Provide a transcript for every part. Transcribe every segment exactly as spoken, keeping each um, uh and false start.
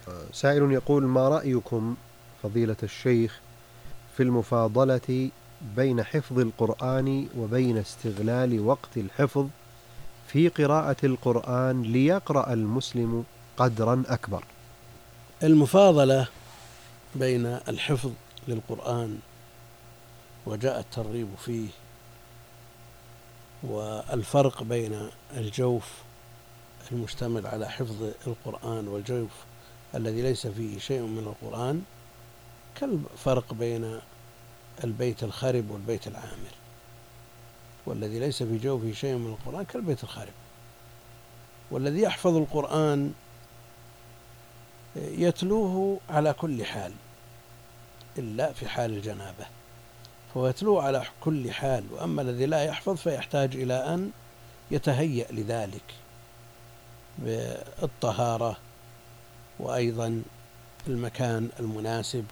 سائل يقول: ما رأيكم فضيلة الشيخ في المفاضلة بين حفظ القرآن وبين استغلال وقت الحفظ في قراءة القرآن ليقرأ المسلم قدرا أكبر؟ المفاضلة بين الحفظ للقرآن وجاء الترغيب فيه، والفرق بين الجوف المشتمل على حفظ القرآن والجوف الذي ليس فيه شيء من القرآن كالفرق بين البيت الخرب والبيت العامر، والذي ليس في جوفه شيء من القرآن كالبيت الخرب. والذي يحفظ القرآن يتلوه على كل حال إلا في حال الجنابة، فهو يتلوه على كل حال. وأما الذي لا يحفظ فيحتاج إلى أن يتهيأ لذلك بالطهارة وأيضا المكان المناسب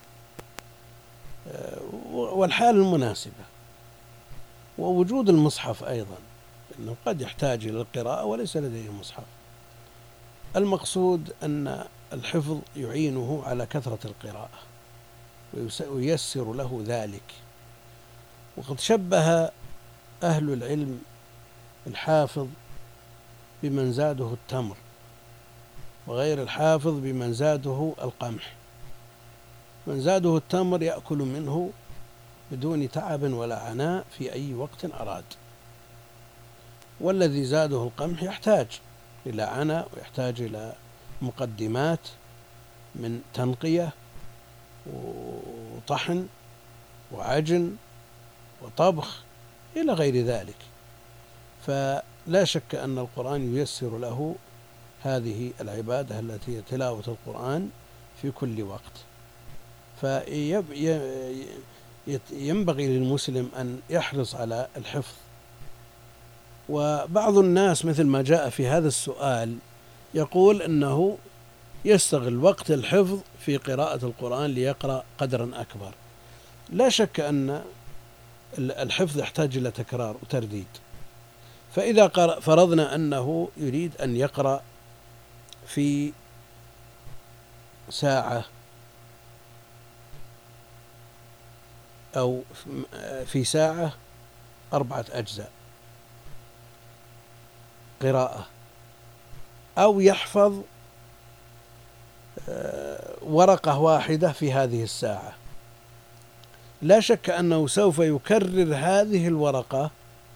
والحال المناسبة ووجود المصحف أيضا، إنه قد يحتاج إلى القراءة وليس لديه مصحف. المقصود أن الحفظ يعينه على كثرة القراءة وييسر له ذلك. وقد شبه أهل العلم الحافظ بمن زاده التمر، وغير الحافظ بمن زاده القمح. من زاده التمر يأكل منه بدون تعب ولا عناء في أي وقت أراد، والذي زاده القمح يحتاج إلى عناء ويحتاج إلى مقدمات من تنقية وطحن وعجن وطبخ إلى غير ذلك. فلا شك أن القرآن ييسر له هذه العبادة التي هي تلاوة القرآن في كل وقت. فينبغي للمسلم أن يحرص على الحفظ. وبعض الناس مثل ما جاء في هذا السؤال يقول أنه يستغل وقت الحفظ في قراءة القرآن ليقرأ قدرا أكبر. لا شك أن الحفظ يحتاج إلى تكرار وترديد، فإذا فرضنا أنه يريد أن يقرأ في ساعة أو في ساعة أربعة أجزاء قراءة، أو يحفظ ورقة واحدة في هذه الساعة، لا شك أنه سوف يكرر هذه الورقة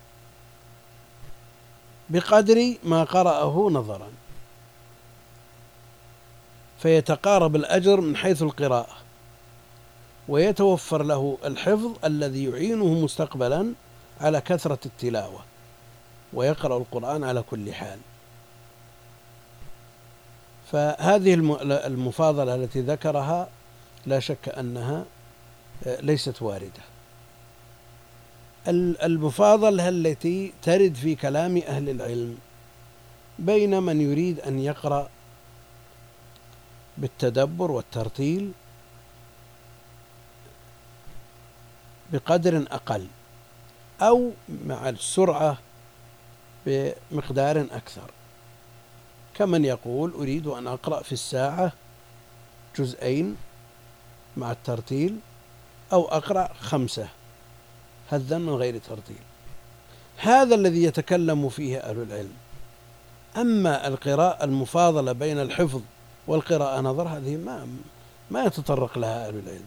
بقدر ما قرأه نظرا، فيتقارب الأجر من حيث القراءة، ويتوفر له الحفظ الذي يعينه مستقبلا على كثرة التلاوة، ويقرأ القرآن على كل حال. فهذه المفاضلة التي ذكرها لا شك أنها ليست واردة. المفاضلة التي ترد في كلام أهل العلم بين من يريد أن يقرأ بالتدبر والترتيل بقدر أقل، أو مع السرعة بمقدار أكثر، كمن يقول أريد أن أقرأ في الساعة جزئين مع الترتيل، أو أقرأ خمسة هذا من غير ترتيل. هذا الذي يتكلم فيه أهل العلم. أما القراءة المفاضلة بين الحفظ والقراءة نظر هذه ما ما يتطرق لها أهل العلم،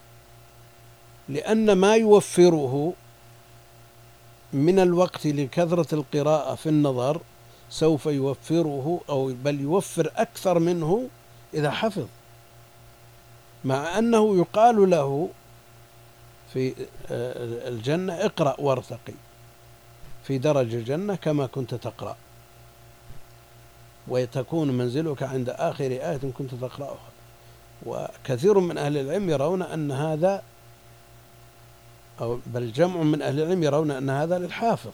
لأن ما يوفره من الوقت لكثرة القراءة في النظر سوف يوفره أو بل يوفر أكثر منه إذا حفظ، مع أنه يقال له في الجنة اقرأ وارتقي في درج الجنة كما كنت تقرأ، وتكون منزلك عند آخر آية كنت تقرأها. وكثير من أهل العلم يرون أن هذا، أو بل جمع من أهل العلم يرون أن هذا للحافظ،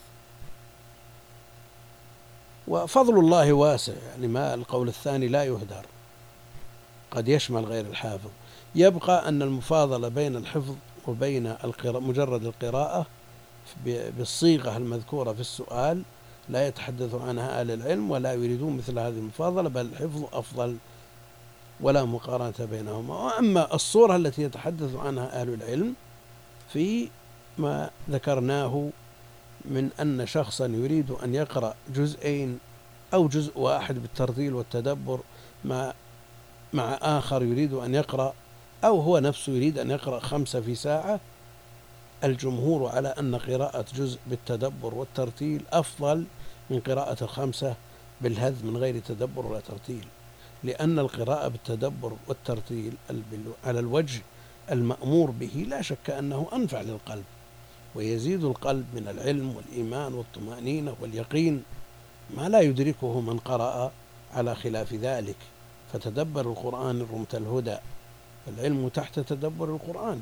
وفضل الله واسع، يعني ما القول الثاني لا يهدر، قد يشمل غير الحافظ. يبقى أن المفاضلة بين الحفظ وبين القراءة مجرد القراءة بالصيغة المذكورة في السؤال لا يتحدث عنها أهل العلم ولا يريدون مثل هذه المفاضلة، بل الحفظ أفضل ولا مقارنة بينهما. وأما الصورة التي يتحدث عنها أهل العلم في ما ذكرناه من أن شخصا يريد أن يقرأ جزئين أو جزء واحد بالترتيل والتدبر مع مع آخر يريد أن يقرأ، أو هو نفسه يريد أن يقرأ خمسة في ساعة، الجمهور على أن قراءة جزء بالتدبر والترتيل أفضل من قراءة الخمسة بالهذ من غير تدبر ولا ترتيل، لأن القراءة بالتدبر والترتيل على الوجه المأمور به لا شك أنه أنفع للقلب، ويزيد القلب من العلم والإيمان والطمأنينة واليقين ما لا يدركه من قرأ على خلاف ذلك. فتدبر القرآن رمت الهدى، العلم تحت تدبر القرآن.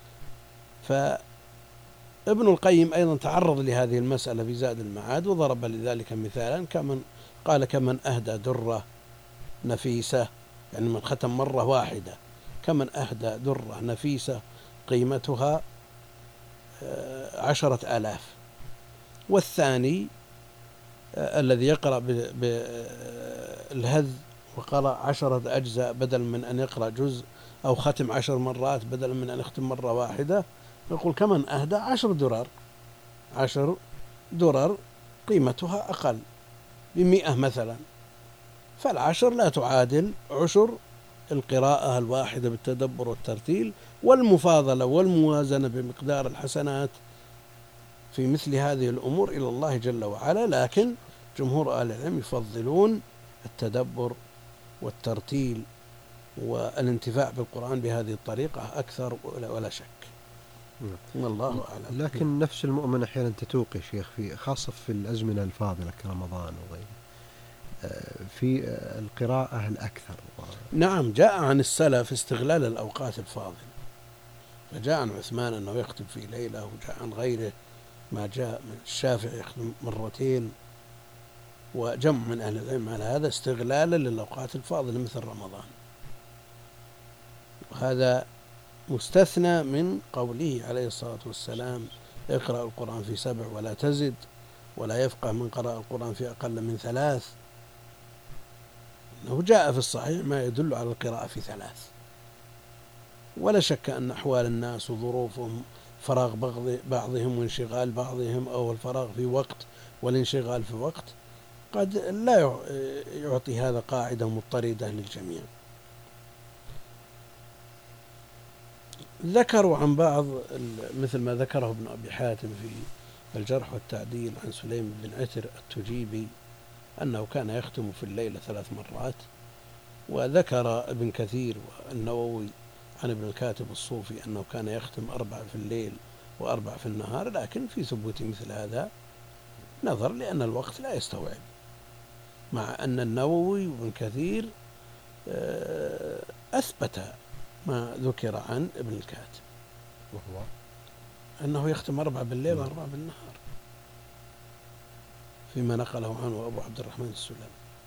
فابن القيم أيضا تعرض لهذه المسألة في زاد المعاد وضرب لذلك مثالا، كمن قال كمن أهدى درة نفيسة، يعني من ختم مرة واحدة، كمن أهدى درة نفيسة قيمتها عشرة آلاف. والثاني الذي يقرأ بالهذ وقرأ عشرة أجزاء بدل من أن يقرأ جزء، أو ختم عشر مرات بدل من أن يختم مرة واحدة، يقول كمن أهدى عشر درر عشر درر قيمتها أقل بمئة مثلا، فالعشر لا تعادل عشر القراءة الواحدة بالتدبر والترتيل. والمفاضلة والموازنة بمقدار الحسنات في مثل هذه الأمور إلى الله جل وعلا، لكن جمهور أهل العلم يفضلون التدبر والترتيل والانتفاع بالقرآن بهذه الطريقة أكثر ولا شك. والله أعلم. لكن نفس المؤمن أحيانا تتوق يا شيخ، في خاصة في الأزمنة الفاضلة كرمضان وغيره، في القراءة الأكثر. نعم، جاء عن السلف استغلال الأوقات الفاضلة، فجاء عن عثمان أنه يختم في ليلة، وجاء عن غيره ما جاء من الشافعي يختم مرتين، وجمع من أهل العلم على هذا استغلالا للأوقات الفاضلة مثل رمضان. وهذا مستثنى من قوله عليه الصلاة والسلام اقرأ القرآن في سبع ولا تزد، ولا يفقه من قرأ القرآن في أقل من ثلاث. إنه جاء في الصحيح ما يدل على القراءة في ثلاث. ولا شك أن أحوال الناس وظروفهم، فراغ بعضهم وانشغال بعضهم، أو الفراغ في وقت والانشغال في وقت، قد لا يعطي هذا قاعدة مضطردة للجميع. ذكروا عن بعض مثل ما ذكره ابن أبي حاتم في الجرح والتعديل عن سليم بن عتر التجيبي أنه كان يختم في الليل ثلاث مرات. وذكر ابن كثير والنووي عن ابن الكاتب الصوفي أنه كان يختم أربع في الليل وأربع في النهار، لكن في ثبوت مثل هذا نظر، لأن الوقت لا يستوعب، مع أن النووي وابن كثير أثبت ما ذكر عن ابن الكاتب، وهو أنه يختم أربع بالليل وأربع بالنهار، فيما نقله عنه أبو عبد الرحمن السلمي،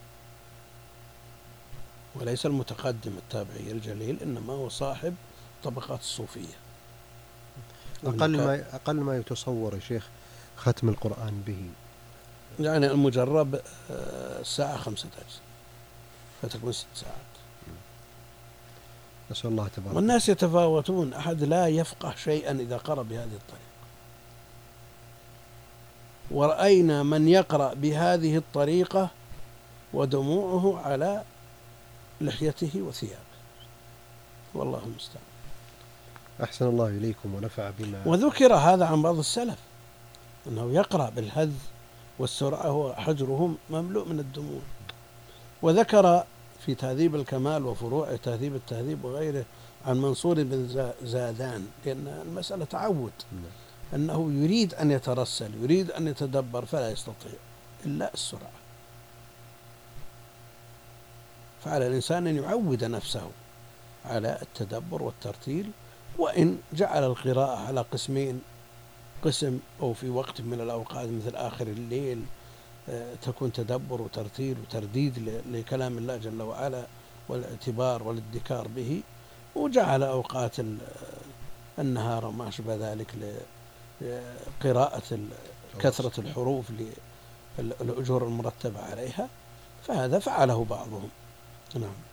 وليس المتقدم التابعي الجليل، إنما هو صاحب طبقات الصوفية. أقل ما أقل ما يتصور يا شيخ ختم القرآن به، يعني المجرب ساعة خمسة أجزاء، فتكون ست ساعات. نسأل الله تبارك. والناس يتفاوتون، أحد لا يفقه شيئا إذا قرأ بهذه الطريقة، ورأينا من يقرأ بهذه الطريقة ودموعه على لحيته وثيابه، والله المستعان. أحسن الله إليكم ونفع بما. وذكر هذا عن بعض السلف أنه يقرأ بالهذ والسرعة وحجرهم مملوء من الدموع. وذكر في تهذيب الكمال وفروع تهذيب التهذيب وغيره عن منصور بن زادان، لأن المسألة تعود، أنه يريد أن يترسل، يريد أن يتدبر، فلا يستطيع إلا السرعة. فعلى الإنسان أن يعود نفسه على التدبر والترتيل، وإن جعل القراءة على قسمين، قسم أو في وقت من الأوقات مثل آخر الليل تكون تدبر وترتيل وترديد لكلام الله جل وعلا والاعتبار والادكار به، وجعل أوقات النهار وما أشبه ذلك لقراءة كثرة الحروف للأجور المرتبة عليها، فهذا فعله بعضهم. نعم.